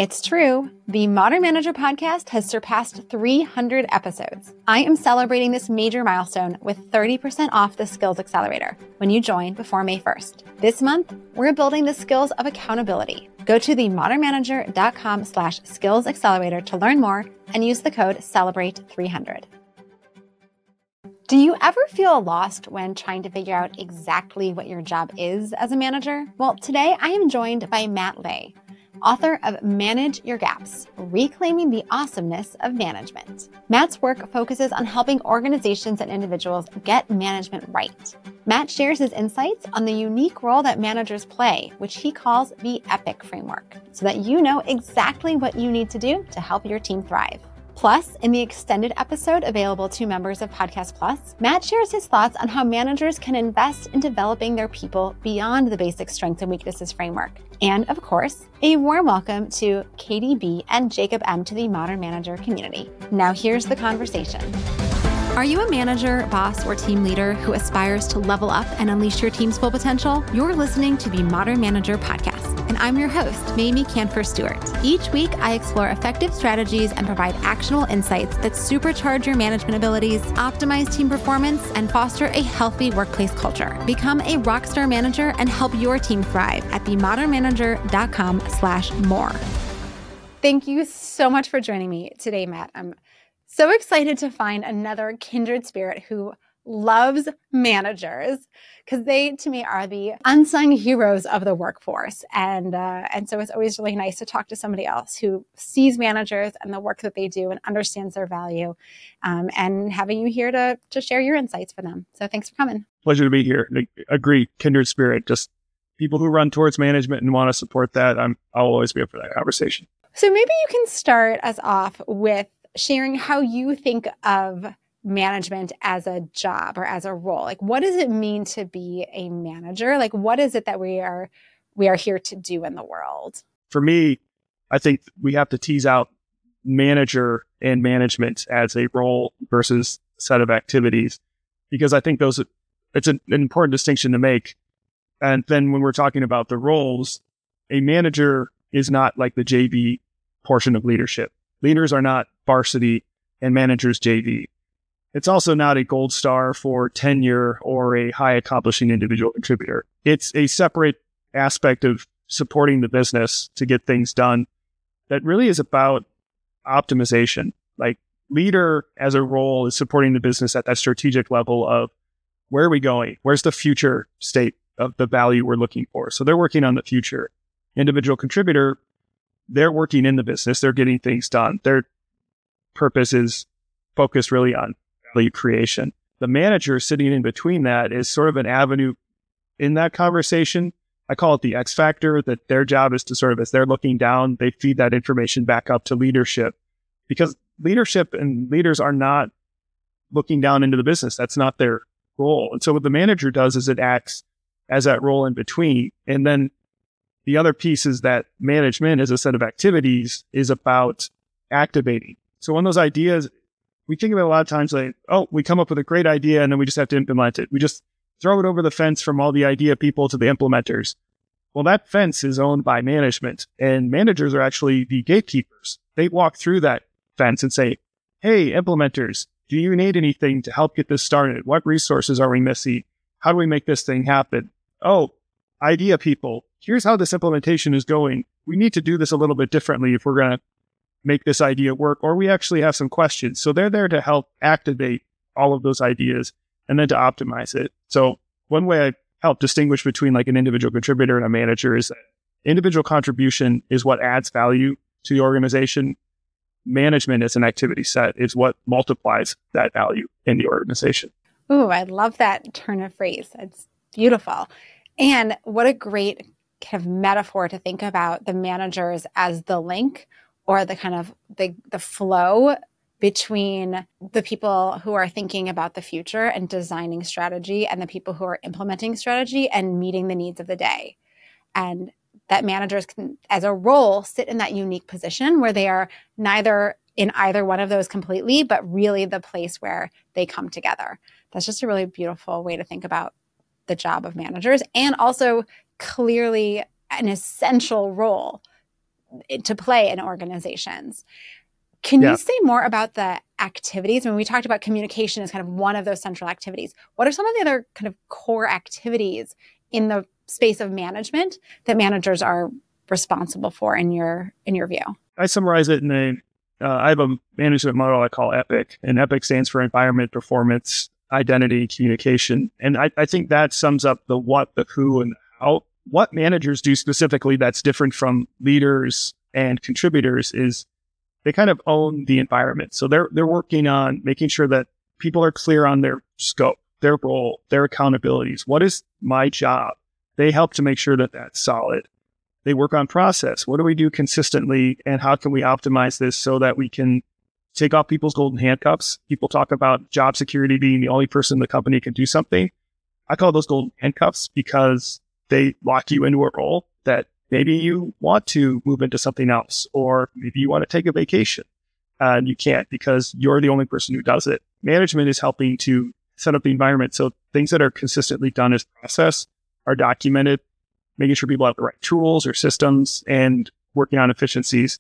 It's true. The Modern Manager podcast has surpassed 300 episodes. I am celebrating this major milestone with 30% off the Skills Accelerator when you join before May 1st. This month, we're building the skills of accountability. Go to themodernmanager.com/skills accelerator to learn more and use the code CELEBRATE300. Do you ever feel lost when trying to figure out exactly what your job is as a manager? Well, today I am joined by Matt Lay, author of Manage Your Gaps, Reclaiming the Awesomeness of Management. Matt's work focuses on helping organizations and individuals get management right. Matt shares his insights on the unique role that managers play, which he calls the EPIC framework, so that you know exactly what you need to do to help your team thrive. Plus, in the extended episode available to members of Podcast Plus, Matt shares his thoughts on how managers can invest in developing their people beyond the basic strengths and weaknesses framework. And of course, a warm welcome to Katie B and Jacob M to the Modern Manager community. Now here's the conversation. Are you a manager, boss, or team leader who aspires to level up and unleash your team's full potential? You're listening to the Modern Manager podcast, and I'm your host, Mamie Canfor-Stewart. Each week, I explore effective strategies and provide actionable insights that supercharge your management abilities, optimize team performance, and foster a healthy workplace culture. Become a rockstar manager and help your team thrive at themodernmanager.com/more. Thank you so much for joining me today, Matt. I'm so excited to find another kindred spirit who loves managers, because they, to me, are the unsung heroes of the workforce. And so it's always really nice to talk to somebody else who sees managers and the work that they do and understands their value, and having you here to share your insights for them. So thanks for coming. Pleasure to be here. Agree, kindred spirit, just people who run towards management and want to support that. I'll always be up for that conversation. So maybe you can start us off with sharing how you think of management as a job or as a role. Like, what does it mean to be a manager? Like, what is it that we are here to do in the world? For me, I think we have to tease out manager and management as a role versus a set of activities, because I think it's an important distinction to make. And then when we're talking about the roles, a manager is not like the JV portion of leadership. Leaders are not varsity and managers JV. It's also not a gold star for tenure or a high accomplishing individual contributor. It's a separate aspect of supporting the business to get things done that really is about optimization. Like, leader as a role is supporting the business at that strategic level of where are we going? Where's the future state of the value we're looking for? So they're working on the future. Individual contributor, they're working in the business. They're getting things done. Their purpose is focused really on value creation. The manager sitting in between that is sort of an avenue in that conversation. I call it the X factor, that their job is to sort of, as they're looking down, they feed that information back up to leadership, because leadership and leaders are not looking down into the business. That's not their role. And so what the manager does is it acts as that role in between. And then the other piece is that management as a set of activities is about activating. So when those ideas, we think about a lot of times like, oh, we come up with a great idea and then we just have to implement it. We just throw it over the fence from all the idea people to the implementers. Well, that fence is owned by management, and managers are actually the gatekeepers. They walk through that fence and say, hey, implementers, do you need anything to help get this started? What resources are we missing? How do we make this thing happen? Oh, idea people, here's how this implementation is going. We need to do this a little bit differently if we're going to make this idea work, or we actually have some questions. So they're there to help activate all of those ideas and then to optimize it. So one way I help distinguish between like an individual contributor and a manager is that individual contribution is what adds value to the organization. Management as an activity set is what multiplies that value in the organization. Ooh, I love that turn of phrase. It's beautiful. And what a great kind of metaphor to think about the managers as the link, or the kind of the flow between the people who are thinking about the future and designing strategy and the people who are implementing strategy and meeting the needs of the day. And that managers can, as a role, sit in that unique position where they are neither in either one of those completely, but really the place where they come together. That's just a really beautiful way to think about the job of managers, and also clearly an essential role to play in organizations. Can you say more about the activities? When we talked about communication as kind of one of those central activities, what are some of the other kind of core activities in the space of management that managers are responsible for in your view? I summarize it in I have a management model I call EPIC, and EPIC stands for environment, performance, identity, communication. And I think that sums up the what, the who, and the how. What managers do specifically that's different from leaders and contributors is they kind of own the environment. So they're working on making sure that people are clear on their scope, their role, their accountabilities. What is my job? They help to make sure that that's solid. They work on process. What do we do consistently, and how can we optimize this so that we can take off people's golden handcuffs? People talk about job security being the only person in the company can do something. I call those golden handcuffs because they lock you into a role that maybe you want to move into something else, or maybe you want to take a vacation and you can't because you're the only person who does it. Management is helping to set up the environment so things that are consistently done as process are documented, making sure people have the right tools or systems, and working on efficiencies.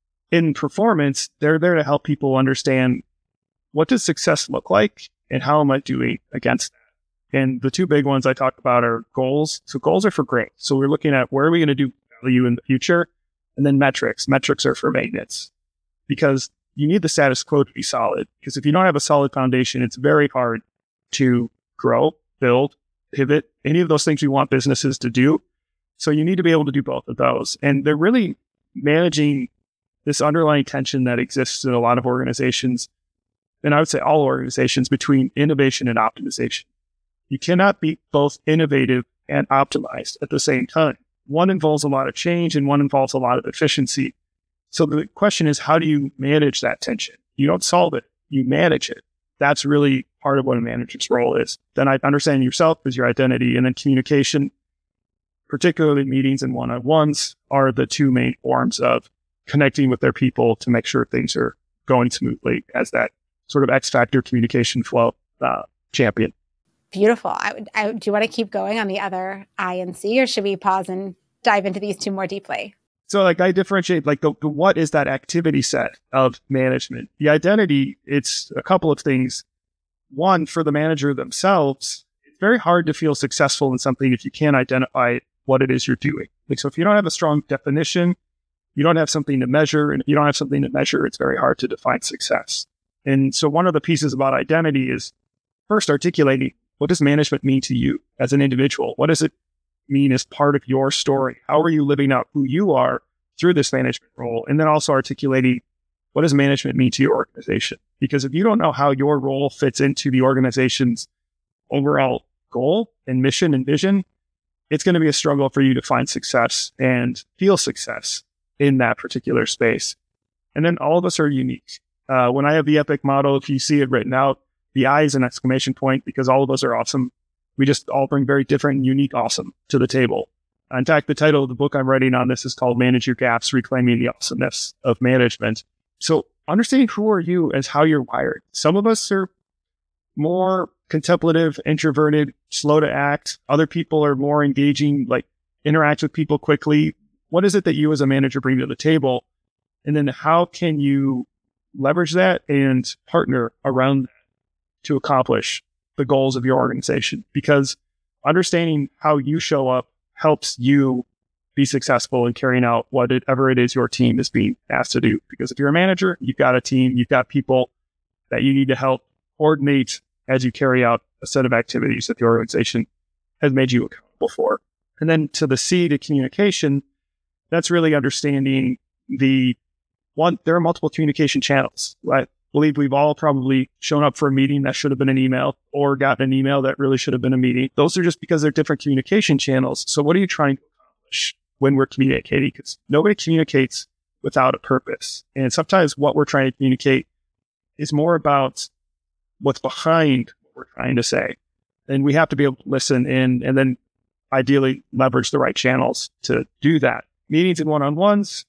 In performance, they're there to help people understand what does success look like and how am I doing against that. And the two big ones I talk about are goals. So goals are for growth. So we're looking at where are we going to do value in the future? And then metrics. Metrics are for maintenance, because you need the status quo to be solid. Because if you don't have a solid foundation, it's very hard to grow, build, pivot, any of those things we want businesses to do. So you need to be able to do both of those. And they're really managing this underlying tension that exists in a lot of organizations, and I would say all organizations, between innovation and optimization. You cannot be both innovative and optimized at the same time. One involves a lot of change and one involves a lot of efficiency. So the question is, how do you manage that tension? You don't solve it, you manage it. That's really part of what a manager's role is. Then understanding yourself is your identity, and then communication, particularly meetings and one-on-ones, are the two main forms of connecting with their people to make sure things are going smoothly as that sort of X-factor communication flow champion. Beautiful. Do you want to keep going on the other I and C, or should we pause and dive into these two more deeply? So I differentiate the what is that activity set of management. The identity, it's a couple of things. One, for the manager themselves, it's very hard to feel successful in something if you can't identify what it is you're doing. So if you don't have a strong definition, you don't have something to measure. And if you don't have something to measure, it's very hard to define success. And so one of the pieces about identity is first articulating, what does management mean to you as an individual? What does it mean as part of your story? How are you living out who you are through this management role? And then also articulating, what does management mean to your organization? Because if you don't know how your role fits into the organization's overall goal and mission and vision, it's going to be a struggle for you to find success and feel success in that particular space. And then all of us are unique. When I have the EPIC model, if you see it written out, the I is an exclamation point, because all of us are awesome. We just all bring very different and unique awesome to the table. In fact, the title of the book I'm writing on this is called Manage Your Gaps, Reclaiming the Awesomeness of Management. So understanding who are you as how you're wired. Some of us are more contemplative, introverted, slow to act. Other people are more engaging, interact with people quickly. What is it that you as a manager bring to the table? And then how can you leverage that and partner around that to accomplish the goals of your organization? Because understanding how you show up helps you be successful in carrying out whatever it is your team is being asked to do. Because if you're a manager, you've got a team, you've got people that you need to help coordinate as you carry out a set of activities that the organization has made you accountable for. And then to the C, to communication, that's really understanding there are multiple communication channels. I believe we've all probably shown up for a meeting that should have been an email, or gotten an email that really should have been a meeting. Those are just because they're different communication channels. So what are you trying to accomplish when we're communicating? Because nobody communicates without a purpose. And sometimes what we're trying to communicate is more about what's behind what we're trying to say. And we have to be able to listen in, and then ideally leverage the right channels to do that. Meetings and one-on-ones,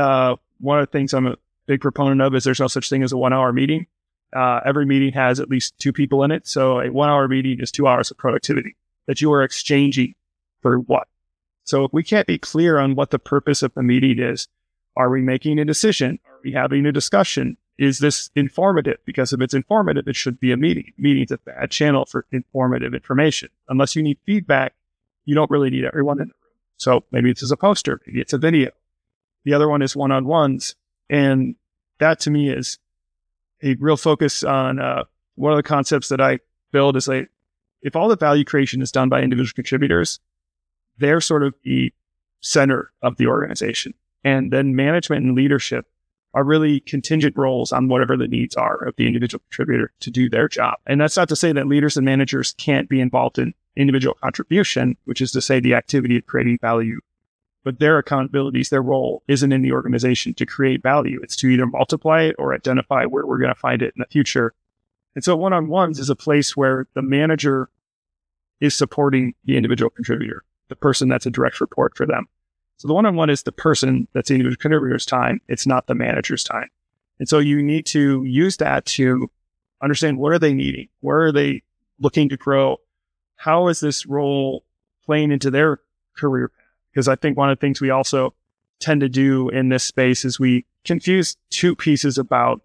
one of the things I'm a big proponent of is there's no such thing as a 1 hour meeting. Every meeting has at least 2 people in it. So a 1 hour meeting is 2 hours of productivity that you are exchanging for what? So if we can't be clear on what the purpose of the meeting is, Are we making a decision? Are we having a discussion? Is this informative? Because if it's informative, it should be a meeting. Meeting's a bad channel for informative information. Unless you need feedback, you don't really need everyone in the room. So maybe it's as a poster, maybe it's a video. The other one is one-on-ones. And that to me is a real focus on one of the concepts that I build is like, if all the value creation is done by individual contributors, they're sort of the center of the organization. And then management and leadership are really contingent roles on whatever the needs are of the individual contributor to do their job. And that's not to say that leaders and managers can't be involved in individual contribution, which is to say the activity of creating value. But their accountabilities, their role isn't in the organization to create value. It's to either multiply it or identify where we're going to find it in the future. And so one-on-ones is a place where the manager is supporting the individual contributor, the person that's a direct report for them. So the one-on-one is the person that's the individual contributor's time. It's not the manager's time. And so you need to use that to understand what are they needing? Where are they looking to grow? How is this role playing into their career path? Because I think one of the things we also tend to do in this space is we confuse two pieces about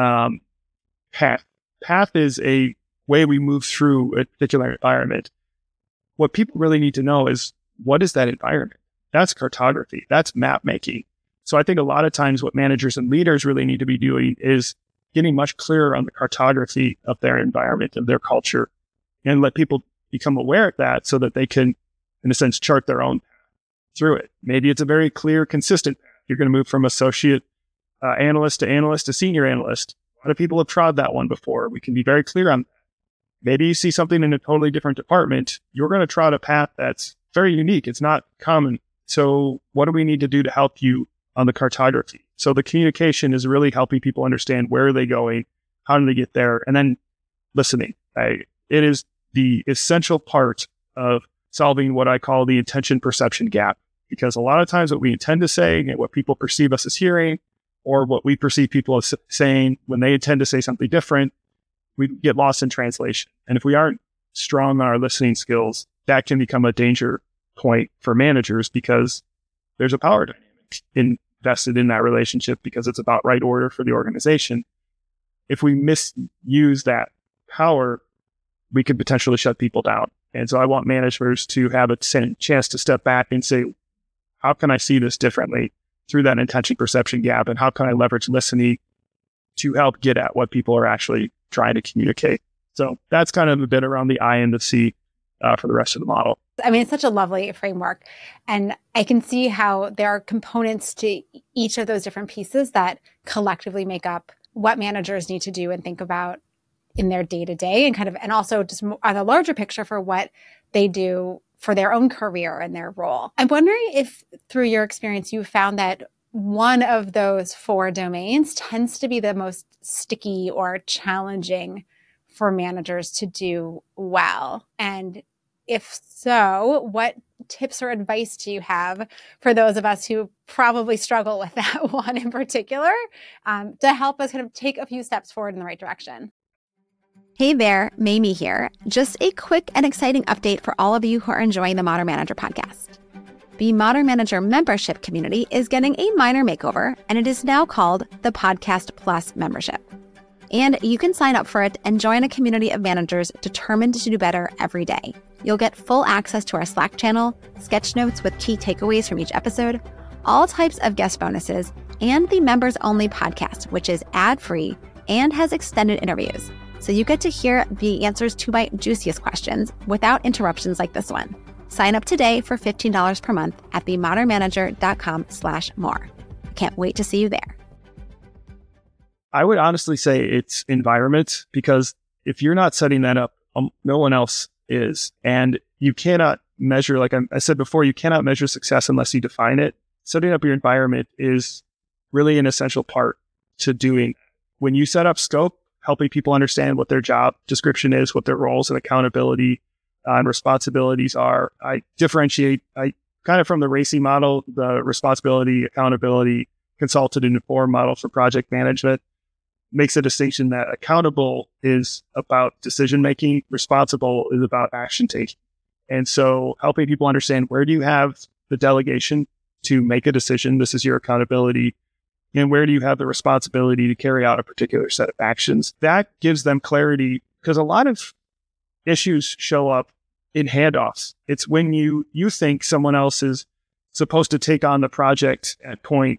path. Path is a way we move through a particular environment. What people really need to know is, what is that environment? That's cartography. That's map making. So I think a lot of times what managers and leaders really need to be doing is getting much clearer on the cartography of their environment, of their culture, and let people become aware of that so that they can, in a sense, chart their own path through it. Maybe it's a very clear, consistent path. You're going to move from associate analyst to senior analyst. A lot of people have trod that one before. We can be very clear on that. Maybe you see something in a totally different department. You're going to trot a path that's very unique. It's not common. So what do we need to do to help you on the cartography? So the communication is really helping people understand where are they going, how do they get there, and then listening. It is the essential part of solving what I call the intention perception gap. Because a lot of times what we intend to say and what people perceive us as hearing, or what we perceive people as saying when they intend to say something different, we get lost in translation. And if we aren't strong on our listening skills, that can become a danger point for managers because there's a power dynamic invested in that relationship because it's about right order for the organization. If we misuse that power, we could potentially shut people down. And so I want managers to have a chance to step back and say, how can I see this differently through that intention perception gap? And how can I leverage listening to help get at what people are actually trying to communicate? So that's kind of a bit around the I and the C for the rest of the model. I mean, it's such a lovely framework. And I can see how there are components to each of those different pieces that collectively make up what managers need to do and think about in their day-to-day and also just on a larger picture for what they do for their own career and their role. I'm wondering if through your experience, you found that one of those four domains tends to be the most sticky or challenging for managers to do well. And if so, what tips or advice do you have for those of us who probably struggle with that one in particular to help us kind of take a few steps forward in the right direction? Hey there, Mamie here. Just a quick and exciting update for all of you who are enjoying the Modern Manager podcast. The Modern Manager membership community is getting a minor makeover, and it is now called the Podcast Plus membership. And you can sign up for it and join a community of managers determined to do better every day. You'll get full access to our Slack channel, sketch notes with key takeaways from each episode, all types of guest bonuses, and the members-only podcast, which is ad-free and has extended interviews. So you get to hear the answers to my juiciest questions without interruptions like this one. Sign up today for $15 per month at themodernmanager.com/more. I can't wait to see you there. I would honestly say it's environment, because if you're not setting that up, no one else is. And you cannot measure, like I said before, you cannot measure success unless you define it. Setting up your environment is really an essential part to doing. When you set up scope, helping people understand what their job description is, what their roles and accountability and responsibilities are. I differentiate, kind of from the RACI model, the responsibility, accountability, consulted and informed model for project management, makes a distinction that accountable is about decision-making, responsible is about action taking. And so helping people understand, where do you have the delegation to make a decision? This is your accountability. and where do you have the responsibility to carry out a particular set of actions. That gives them clarity, because a lot of issues show up in handoffs. It's when you think someone else is supposed to take on the project at point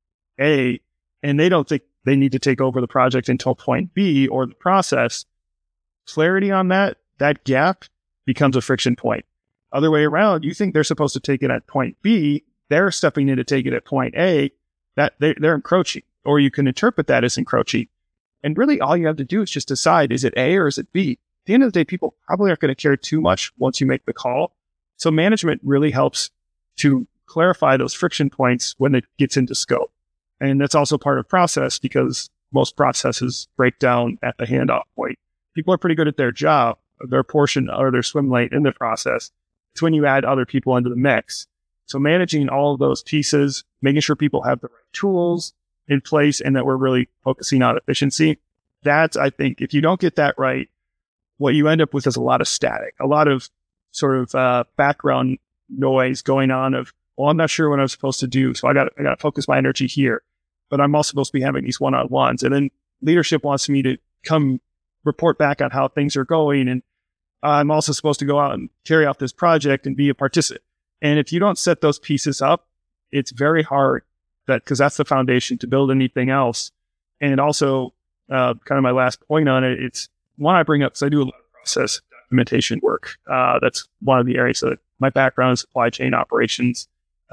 A, and they don't think they need to take over the project until point B or the process. Clarity on that gap becomes a friction point. Other way around, you think they're supposed to take it at point B, they're stepping in to take it at point A, that they're encroaching, or you can interpret that as encroaching. And really all you have to do is just decide, is it A or is it B? At the end of the day, people probably aren't going to care too much once you make the call. So management really helps to clarify those friction points when it gets into scope. And that's also part of process, because most processes break down at the handoff point. People are pretty good at their job, their portion or their swim lane in the process. It's when you add other people into the mix. So managing all of those pieces, making sure people have the right tools in place, and that we're really focusing on efficiency. That's, I think, if you don't get that right, what you end up with is a lot of static, a lot of sort of background noise going on of, well, I'm not sure what I'm supposed to do, so I got to focus my energy here. But I'm also supposed to be having these one-on-ones. And then leadership wants me to come report back on how things are going. And I'm also supposed to go out and carry out this project and be a participant. And if you don't set those pieces up, it's very hard, because that's the foundation to build anything else. And also, kind of my last point on it, it's one I bring up because I do a lot of process documentation work. That's one of the areas that my background is supply chain operations.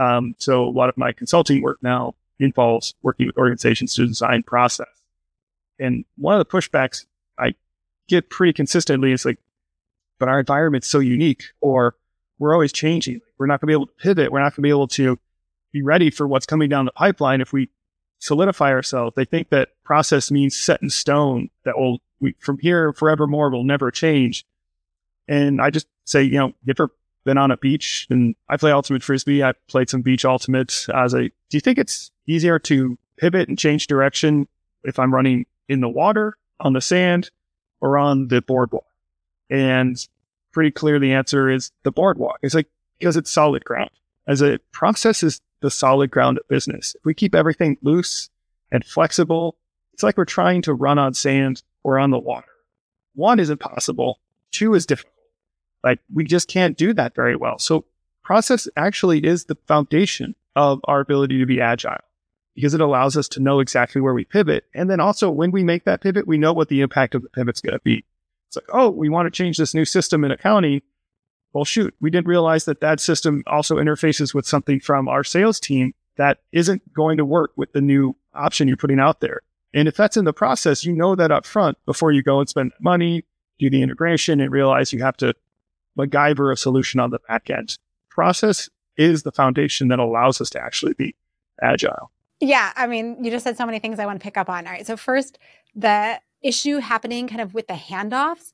So a lot of my consulting work now involves working with organizations to design process. And one of the pushbacks I get pretty consistently is like, but our environment's so unique, or we're always changing. We're not going to be able to pivot. We're not going to be able to be ready for what's coming down the pipeline if we solidify ourselves. They think that process means set in stone, that from here forevermore will never change. And I just say, you ever been on a beach? And I play ultimate frisbee. I played some beach ultimates. Do you think it's easier to pivot and change direction if I'm running in the water, on the sand, or on the boardwalk? And pretty clear the answer is the boardwalk. It's like, because it's solid ground. As a process is the solid ground of business. If we keep everything loose and flexible, it's like we're trying to run on sand or on the water. 1 is impossible. 2 is difficult. Like, we just can't do that very well. So process actually is the foundation of our ability to be agile, because it allows us to know exactly where we pivot. And then also when we make that pivot, we know what the impact of the pivot's going to be. It's like, oh, we want to change this new system in accounting. Well, shoot, we didn't realize that system also interfaces with something from our sales team that isn't going to work with the new option you're putting out there. And if that's in the process, you know that up front before you go and spend money, do the integration, and realize you have to MacGyver a solution on the back end. Process is the foundation that allows us to actually be agile. Yeah, I mean, you just said so many things I want to pick up on. All right, so first, the issue happening kind of with the handoffs.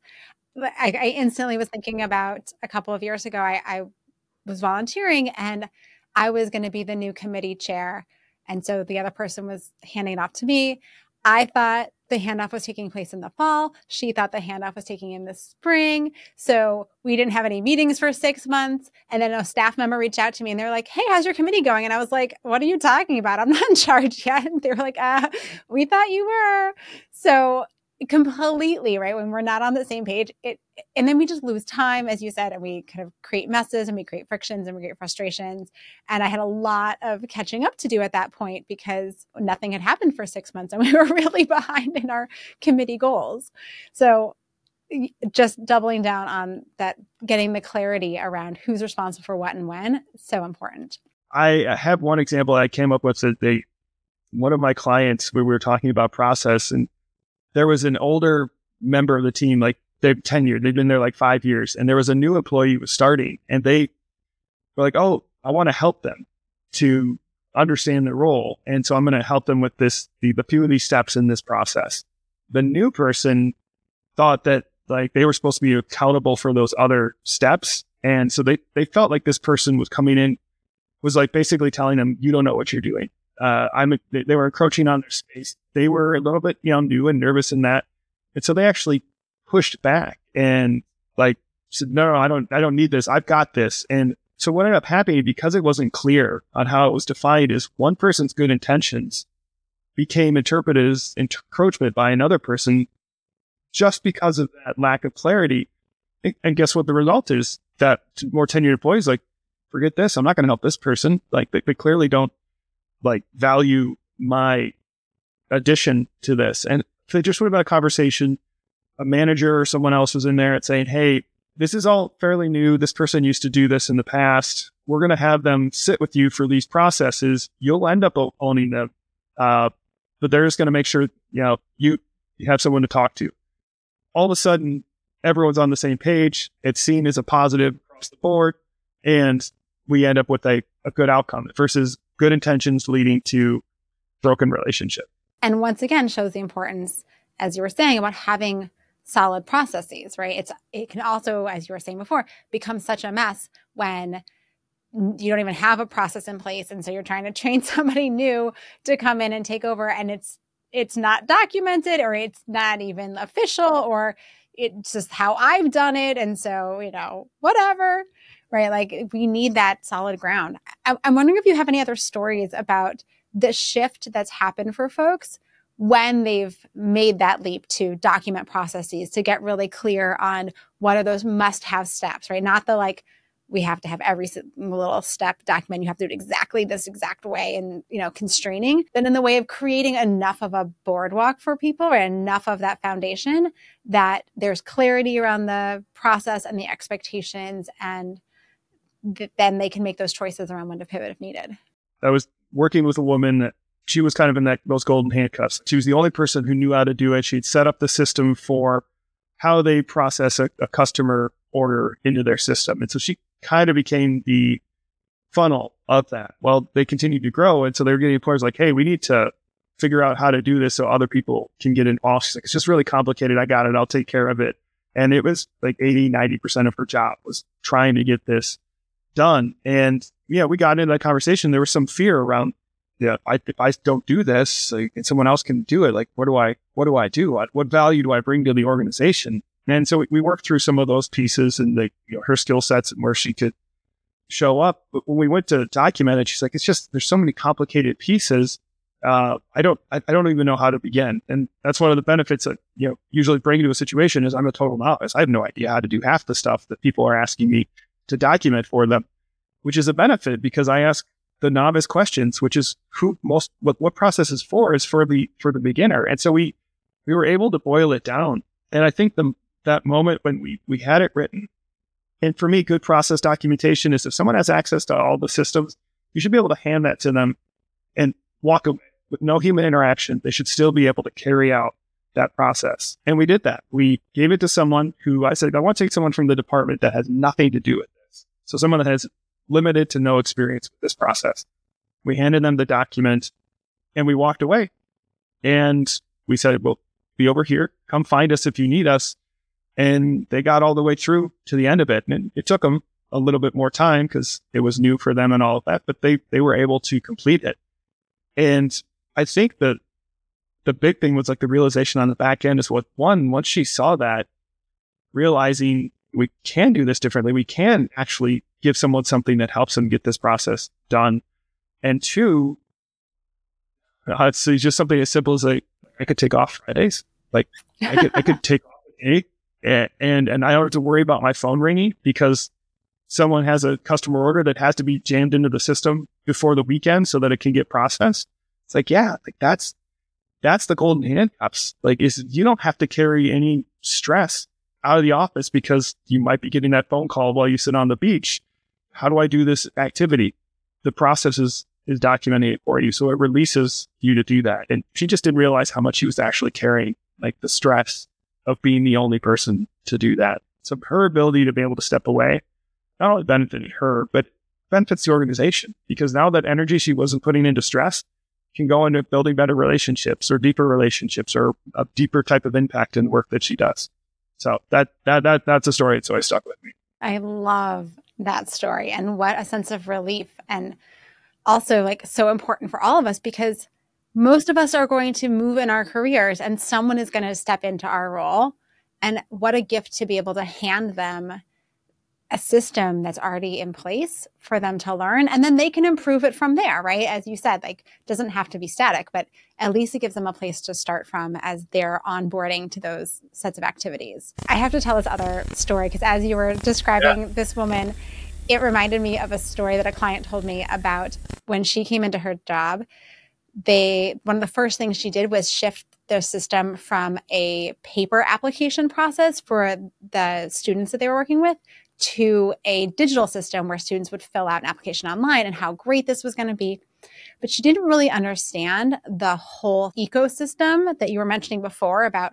I instantly was thinking about a couple of years ago, I was volunteering and I was going to be the new committee chair. And so the other person was handing it off to me. I thought the handoff was taking place in the fall. She thought the handoff was taking in the spring. So we didn't have any meetings for 6 months. And then a staff member reached out to me and they're like, hey, how's your committee going? And I was like, what are you talking about? I'm not in charge yet. And they were like, we thought you were. So completely, right? When we're not on the same page, and then we just lose time, as you said, and we kind of create messes and we create frictions and we create frustrations. And I had a lot of catching up to do at that point because nothing had happened for 6 months and we were really behind in our committee goals. So just doubling down on that, getting the clarity around who's responsible for what and when, so important. I have one example I came up with that one of my clients, we were talking about process, and there was an older member of the team, like they've tenured, they've been there like 5 years, and there was a new employee who was starting, and they were like, oh, I want to help them to understand their role. And so I'm going to help them with the few of these steps in this process. The new person thought that like they were supposed to be accountable for those other steps. And so they felt like this person was coming in, was like basically telling them, you don't know what you're doing. They were encroaching on their space. They were a little bit, new and nervous in that. And so they actually pushed back and like said, no, I don't need this. I've got this. And so what ended up happening, because it wasn't clear on how it was defined, is one person's good intentions became interpreted as encroachment by another person just because of that lack of clarity. And guess what the result is? That more tenured employees like, forget this, I'm not going to help this person. Like they clearly don't like value my addition to this. And if they just would have had a conversation, a manager or someone else was in there and saying, hey, this is all fairly new. This person used to do this in the past. We're going to have them sit with you for these processes. You'll end up owning them. But they're just going to make sure, you have someone to talk to. All of a sudden, everyone's on the same page. It's seen as a positive across the board. And we end up with a good outcome versus good intentions leading to broken relationship. And once again, shows the importance, as you were saying, about having solid processes, right? It can also, as you were saying before, become such a mess when you don't even have a process in place. And so you're trying to train somebody new to come in and take over, and it's not documented, or it's not even official, or it's just how I've done it. And so, whatever, right? Like we need that solid ground. I'm wondering if you have any other stories about the shift that's happened for folks when they've made that leap to document processes, to get really clear on what are those must-have steps, right? Not the like, we have to have every little step document. You have to do it exactly this exact way and, constraining. Then in the way of creating enough of a boardwalk for people, or enough of that foundation that there's clarity around the process and the expectations, and then they can make those choices around when to pivot if needed. I was working with a woman that she was kind of in those golden handcuffs. She was the only person who knew how to do it. She'd set up the system for how they process a customer order into their system. And so she kind of became the funnel of that. Well, they continued to grow. And so they were getting employers like, hey, we need to figure out how to do this so other people can get involved. She's like, it's just really complicated. I got it. I'll take care of it. And it was like 80-90% of her job was trying to get this done. And we got into that conversation. There was some fear around, if I don't do this, and someone else can do it, like, what do I do? What value do I bring to the organization? And so we worked through some of those pieces and her skill sets and where she could show up. But when we went to document it, she's like, there's so many complicated pieces. I don't even know how to begin. And that's one of the benefits that, usually bring you to a situation is I'm a total novice. I have no idea how to do half the stuff that people are asking me to document for them, which is a benefit because I ask the novice questions, which is what process is for the beginner. And so we were able to boil it down. And I think that moment when we had it written, and for me, good process documentation is if someone has access to all the systems, you should be able to hand that to them and walk away with no human interaction. They should still be able to carry out that process. And we did that. We gave it to someone who I said, I want to take someone from the department that has nothing to do with this. So someone that has limited to no experience with this process. We handed them the document and we walked away. And we said, we'll be over here. Come find us if you need us. And they got all the way through to the end of it. And it took them a little bit more time because it was new for them and all of that, but they were able to complete it. And I think that the big thing was like the realization on the back end is once she saw that, realizing we can do this differently, we can actually give someone something that helps them get this process done. And two, it's just something as simple as like, I could take off Fridays. Like I could take off a day and I don't have to worry about my phone ringing because someone has a customer order that has to be jammed into the system before the weekend so that it can get processed. It's like, that's the golden handcuffs. Like you don't have to carry any stress out of the office because you might be getting that phone call while you sit on the beach. How do I do this activity? The process is documenting it for you. So it releases you to do that. And she just didn't realize how much she was actually carrying, like the stress of being the only person to do that. So her ability to be able to step away not only benefited her, but benefits the organization because now that energy she wasn't putting into stress can go into building better relationships or deeper relationships or a deeper type of impact in the work that she does. So that's a story that's always stuck with me. I love that story, and what a sense of relief, and also like so important for all of us because most of us are going to move in our careers and someone is going to step into our role, and what a gift to be able to hand them a system that's already in place for them to learn, and then they can improve it from there, right? As you said, like, doesn't have to be static, but at least it gives them a place to start from as they're onboarding to those sets of activities. I have to tell this other story because as you were describing this woman, it reminded me of a story that a client told me about when she came into her job. One of the first things she did was shift their system from a paper application process for the students that they were working with to a digital system where students would fill out an application online, and how great this was going to be. But she didn't really understand the whole ecosystem that you were mentioning before about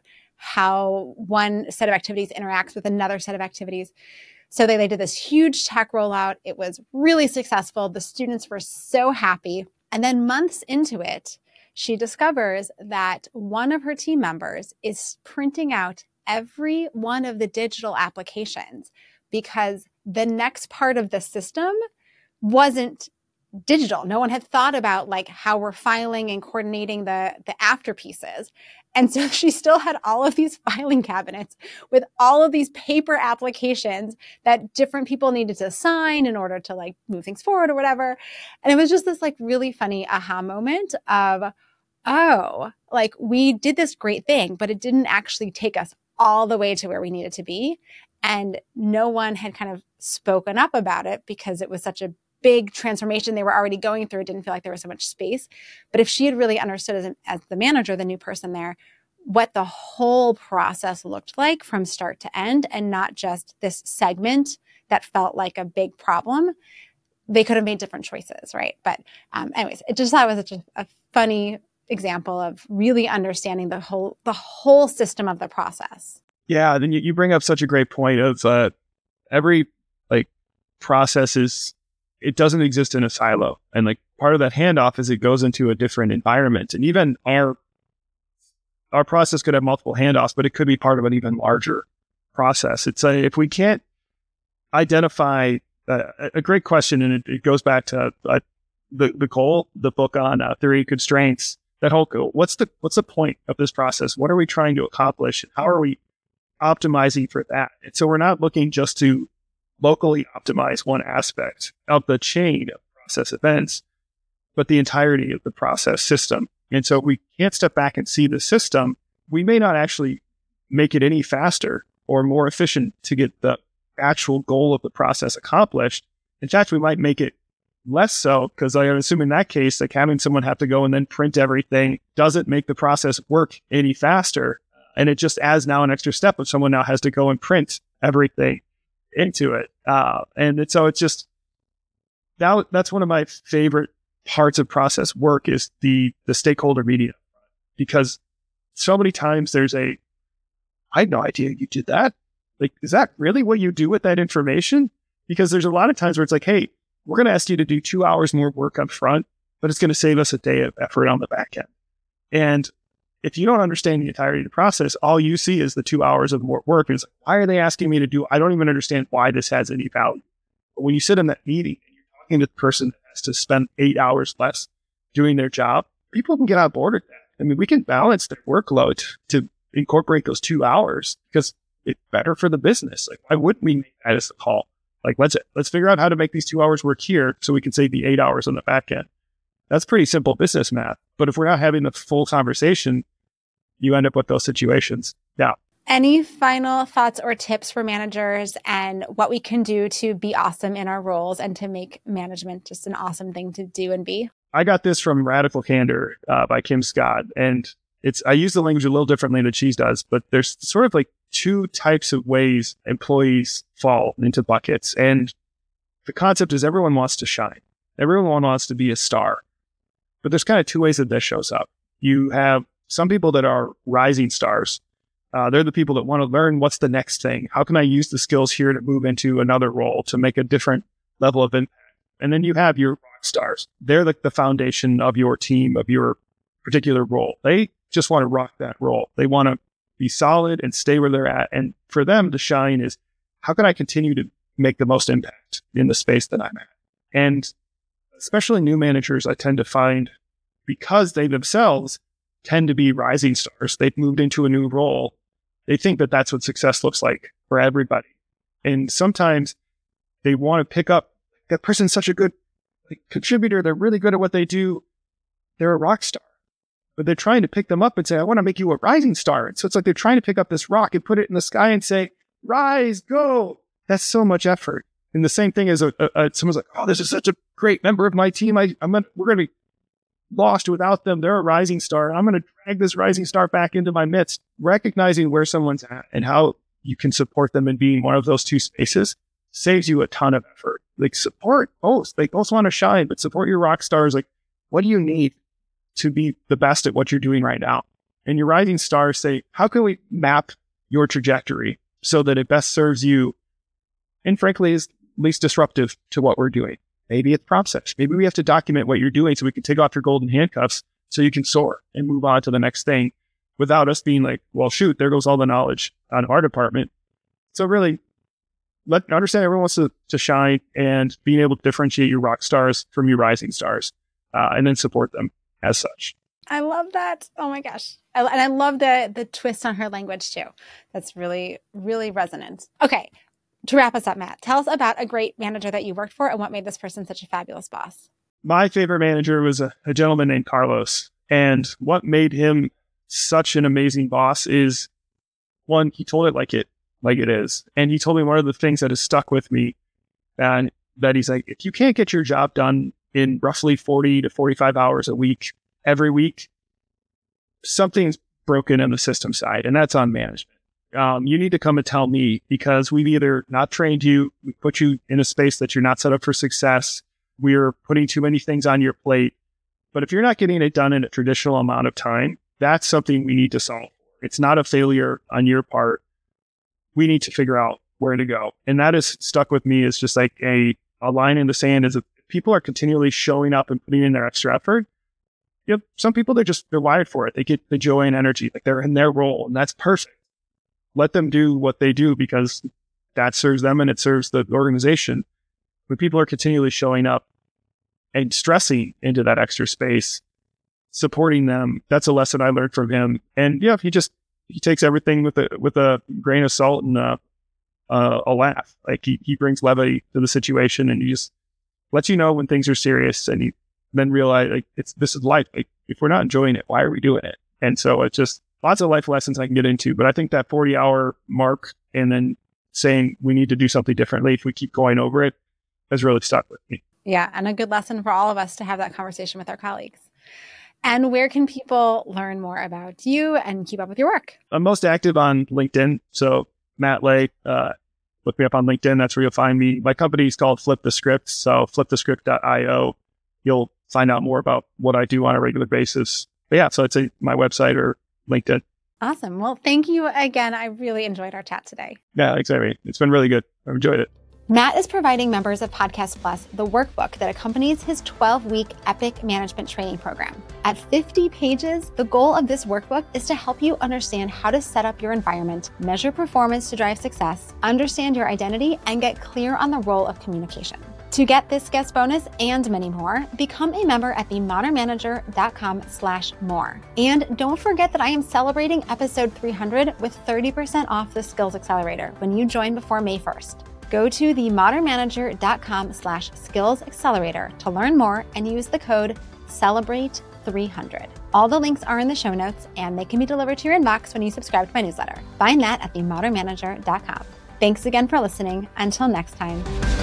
how one set of activities interacts with another set of activities. So they did this huge tech rollout. It was really successful. The students were so happy. And then months into it, she discovers that one of her team members is printing out every one of the digital applications because the next part of the system wasn't digital. No one had thought about like how we're filing and coordinating the after pieces. And so she still had all of these filing cabinets with all of these paper applications that different people needed to sign in order to like move things forward or whatever. And it was just this like really funny aha moment of, oh, like we did this great thing, but it didn't actually take us all the way to where we needed to be. And no one had kind of spoken up about it because it was such a big transformation they were already going through. It didn't feel like there was so much space. But if she had really understood as the manager, the new person there, what the whole process looked like from start to end and not just this segment that felt like a big problem, they could have made different choices, right? But anyways, I just thought it was such a funny example of really understanding the whole system of the process. Yeah, then you bring up such a great point of every like process it doesn't exist in a silo. And like part of that handoff is it goes into a different environment. And even our process could have multiple handoffs, but it could be part of an even larger process. It's if we can't identify a great question, and it goes back to the goal, the book on theory of constraints, that whole goal. What's the point of this process? What are we trying to accomplish? How are we optimizing for that? And so we're not looking just to locally optimize one aspect of the chain of process events, but the entirety of the process system. And so if we can't step back and see the system, we may not actually make it any faster or more efficient to get the actual goal of the process accomplished. In fact, we might make it less so, because I assume in that case, like having someone have to go and then print everything doesn't make the process work any faster. And it just adds now an extra step of someone now has to go and print everything into it. So it's just, that's one of my favorite parts of process work is the stakeholder media, because so many times I had no idea you did that. Like, is that really what you do with that information? Because there's a lot of times where it's like, hey, we're going to ask you to do 2 hours more work up front, but it's going to save us a day of effort on the back end. And if you don't understand the entirety of the process, all you see is the 2 hours of more work. And it's like, why are they asking me to do? I don't even understand why this has any value. But when you sit in that meeting and you're talking to the person that has to spend 8 hours less doing their job, people can get on board with that. I mean, we can balance the workload to incorporate those 2 hours because it's better for the business. Like, why wouldn't we make that as a call? Like, let's figure out how to make these 2 hours work here so we can save the 8 hours on the back end. That's pretty simple business math. But if we're not having the full conversation, you end up with those situations. Yeah. Any final thoughts or tips for managers and what we can do to be awesome in our roles and to make management just an awesome thing to do and be? I got this from Radical Candor by Kim Scott. And I use the language a little differently than she does, but there's sort of like two types of ways employees fall into buckets. And the concept is everyone wants to shine. Everyone wants to be a star. But there's kind of two ways that this shows up. You have some people that are rising stars. They're the people that want to learn what's the next thing. How can I use the skills here to move into another role to make a different level of impact? And then you have your rock stars. They're like the foundation of your team, of your particular role. They just want to rock that role. They want to be solid and stay where they're at. And for them to shine is, how can I continue to make the most impact in the space that I'm at? And especially new managers, I tend to find, because they themselves tend to be rising stars, they've moved into a new role, they think that that's what success looks like for everybody. And sometimes they want to pick up, that person's such a good contributor. They're really good at what they do. They're a rock star. But they're trying to pick them up and say, I want to make you a rising star. And so it's like they're trying to pick up this rock and put it in the sky and say, rise, go. That's so much effort. And the same thing as someone's like, oh, this is such a great member of my team. We're going to be lost without them. They're a rising star. I'm going to drag this rising star back into my midst. Recognizing where someone's at and how you can support them in being one of those two spaces saves you a ton of effort. Like, support both. They both want to shine, but support your rock stars. Like, what do you need to be the best at what you're doing right now? And your rising stars say, how can we map your trajectory so that it best serves you and frankly is least disruptive to what we're doing? Maybe it's process. Maybe we have to document what you're doing so we can take off your golden handcuffs so you can soar and move on to the next thing without us being like, well, shoot, there goes all the knowledge on our department. So really, understand everyone wants to shine, and being able to differentiate your rock stars from your rising stars, and then support them as such. I love that. Oh my gosh. And I love the twist on her language too. That's really, really resonant. Okay. To wrap us up, Matt, tell us about a great manager that you worked for and what made this person such a fabulous boss. My favorite manager was a gentleman named Carlos. And what made him such an amazing boss is, one, he told it like it is. And he told me one of the things that has stuck with me, and that he's like, if you can't get your job done in roughly 40 to 45 hours a week, every week, something's broken in the system side, and that's on management. You need to come and tell me, because we've either not trained you, we put you in a space that you're not set up for success, we're putting too many things on your plate. But if you're not getting it done in a traditional amount of time, that's something we need to solve. It's not a failure on your part. We need to figure out where to go. And that has stuck with me as just like a line in the sand. Is if people are continually showing up and putting in their extra effort, you know, some people, they're wired for it. They get the joy and energy, like they're in their role, and that's perfect. Let them do what they do, because that serves them and it serves the organization. When people are continually showing up and stressing into that extra space, supporting them, that's a lesson I learned from him. And yeah, he takes everything with a grain of salt and a laugh. Like he brings levity to the situation, and he just lets you know when things are serious, and you then realize, like, this is life. Like, if we're not enjoying it, why are we doing it? And so it's just lots of life lessons I can get into. But I think that 40-hour mark, and then saying we need to do something differently if we keep going over it, has really stuck with me. Yeah, and a good lesson for all of us to have that conversation with our colleagues. And where can people learn more about you and keep up with your work? I'm most active on LinkedIn. So Matt Lay, look me up on LinkedIn. That's where you'll find me. My company is called Flip the Script. So flipthescript.io. You'll find out more about what I do on a regular basis. But yeah, so I'd say my website or LinkedIn. Awesome. Well, thank you again. I really enjoyed our chat today. Yeah, exactly. It's been really good. I've enjoyed it. Matt is providing members of Podcast Plus the workbook that accompanies his 12-week Epic Management Training Program. At 50 pages, the goal of this workbook is to help you understand how to set up your environment, measure performance to drive success, understand your identity, and get clear on the role of communication. To get this guest bonus and many more, become a member at themodernmanager.com/more. And don't forget that I am celebrating episode 300 with 30% off the Skills Accelerator when you join before May 1st. Go to themodernmanager.com/skills accelerator to learn more and use the code CELEBRATE300. All the links are in the show notes, and they can be delivered to your inbox when you subscribe to my newsletter. Find that at themodernmanager.com. Thanks again for listening. Until next time.